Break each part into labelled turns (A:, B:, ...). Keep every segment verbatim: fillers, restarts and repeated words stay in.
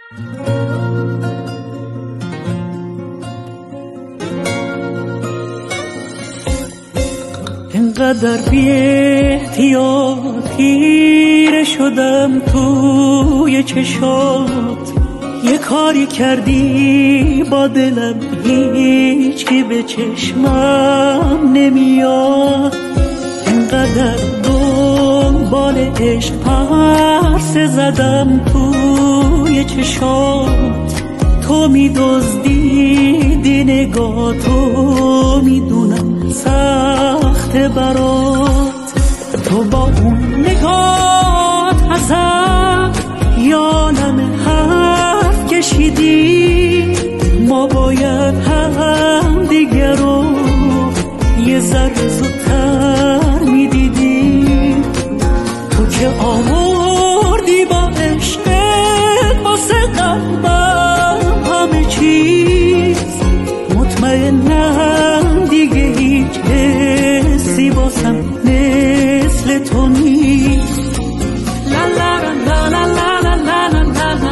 A: اینقدر بی احتیاط خیره شدم توی چشات، یه کاری کردی با دلم هیچی به چشمم نمیاد. اینقدر دنبال عشق پرسه زدم توی چشات، تو می‌دزدیدی نگاه، تو میدونم سخته برات. تو با اون نگات ازم یالم حرف کشیدی، ما باید هم دیگر رو یه ذره زودتر میدیدی. تو که آوردی با عشقت واسه قلبم همه چیز، مطمئنم دیگه هیچ حسی باسم مثل تو نیست. لا لا لا لا لا لا لا لا لا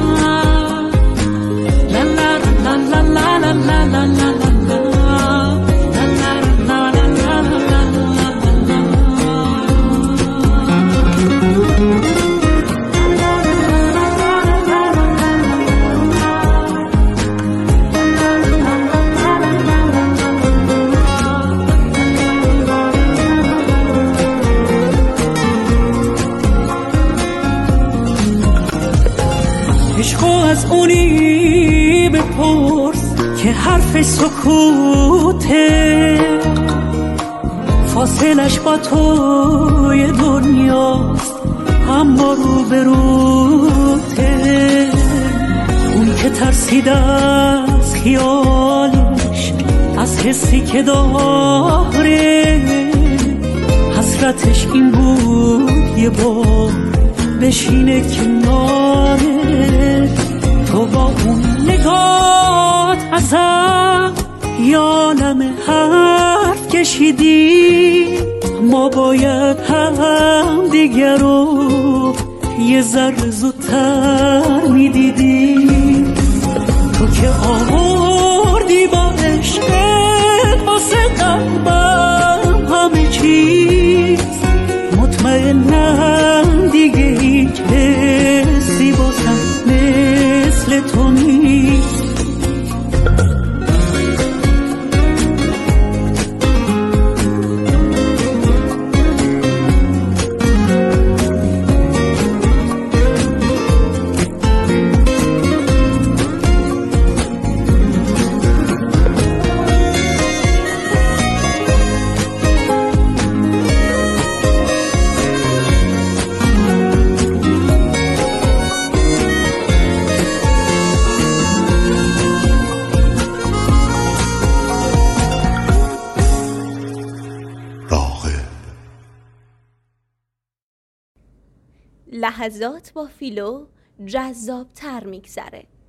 A: لا لا لا لا لا. عشقو از اونی بپرس که حرف سکوته، فاصلش با توی دنیاست اما رو به روته. اون که ترسیده از خیالش، از حسی که داره، حسرتش این بود یه بار بشینه کناره. تو با اون نگات ازم یالم حرف کشیدی، ما باید هم دیگر رو یه ذره زودتر میدیدی. تو که آوردی با عشقت واسه قلبم همه چیز، مطمئنم دیگه هیچ حسی باسم مثل تو نیست.
B: لحظات با فیلو جذاب تر میگذره.